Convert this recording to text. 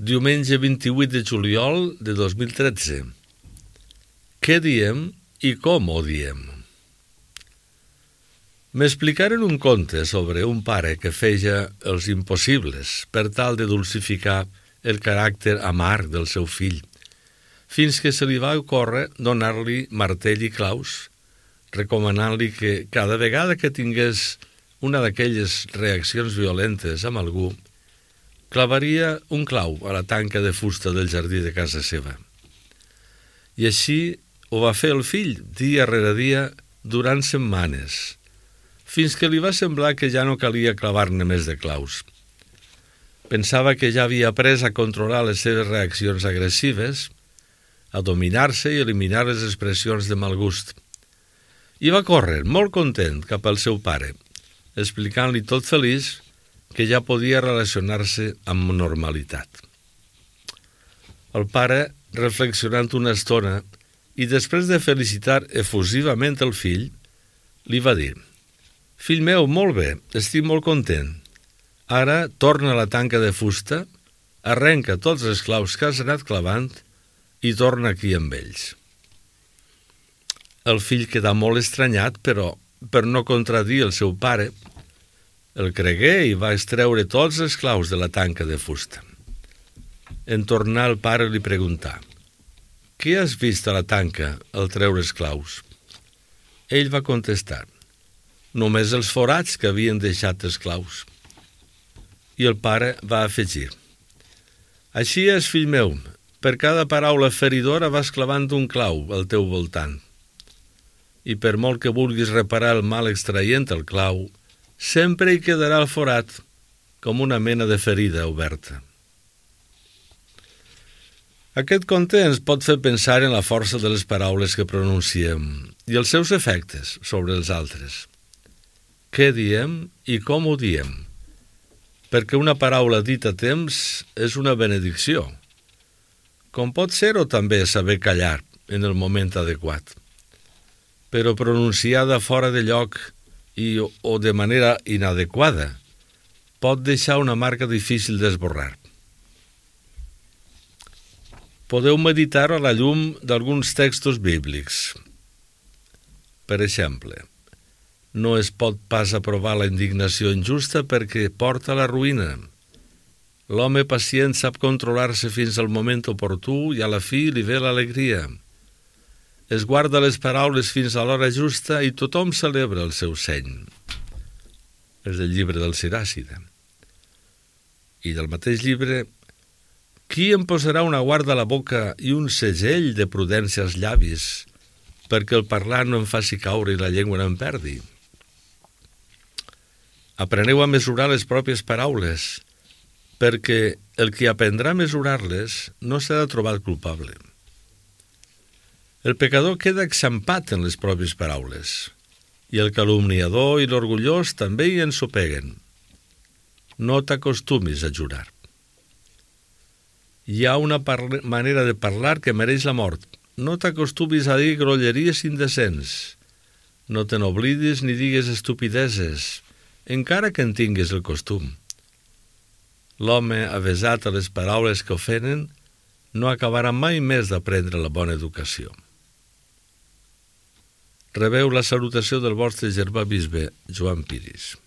Diumenge 28 de juliol de 2013. Què diem i com ho diem? M'explicaren un conte sobre un pare que feia els impossibles per tal de dulcificar el caràcter amarg del seu fill, fins que se li va ocórrer donar-li martell i claus, recomanant-li que cada vegada que tingués una d'aquelles reaccions violentes amb algú, clavaria un clau a la tanca de fusta del jardí de casa seva. I així ho va fer el fill dia rere dia durant setmanes, fins que li va semblar que ja no calia clavar-ne més de claus. Pensava que ja havia après a controlar les seves reaccions agressives, a dominar-se i eliminar les expressions de mal gust. I va córrer, molt content, cap al seu pare, explicant-li tot feliç que ja podia relacionar-se amb normalitat. El pare, reflexionant una estona i després de felicitar efusivament el fill, li va dir: «Fill meu, molt bé, estic molt content. Ara torna a la tanca de fusta, arrenca tots els claus que has anat clavant i torna aquí amb ells». El fill quedà molt estranyat, però, per no contradir el seu pare, el cregué i va extreure tots els claus de la tanca de fusta. En tornar, el pare li preguntà: «Què has vist a la tanca al treure els claus?» Ell va contestar: «Només els forats que havien deixat els claus». I el pare va afegir: «Així és, fill meu, per cada paraula feridora vas clavant un clau al teu voltant. I per molt que vulguis reparar el mal extraient el clau, sempre hi quedarà el forat, com una mena de ferida oberta». Aquest conte ens pot fer pensar en la força de les paraules que pronunciem i els seus efectes sobre els altres. Què diem i com ho diem? Perquè una paraula dita a temps és una benedicció, com pot ser-ho també saber callar en el moment adequat. Però pronunciada fora de lloc o de manera inadequada pot deixar una marca difícil d'esborrar. Podeu meditar a la llum d'alguns textos bíblics. Per exemple, no es pot pas aprovar la indignació injusta perquè porta a la ruïna. L'home pacient sap controlar-se fins al moment oportú i a la fi li ve l'alegria. Es guarda les paraules fins a l'hora justa i tothom celebra el seu seny. És del llibre del Siràcida. I del mateix llibre: «Qui em posarà una guarda a la boca i un segell de prudència als llavis, perquè el parlar no em faci caure i la llengua no em perdi?» Apreneu a mesurar les pròpies paraules, perquè el qui aprendrà a mesurar-les no serà trobat culpable. El pecador queda exampat en les pròpies paraules, i el calumniador i l'orgullós també hi ensopeguen. No t'acostumis a jurar. Hi ha una manera de parlar que mereix la mort. No t'acostumis a dir grolleries indecents. No te n'oblidis ni digues estupideses, encara que en tingues el costum. L'home avesat a les paraules que ofenen no acabarà mai més d'aprendre la bona educació. Rebeu la salutació del vostre germà bisbe Joan Piris.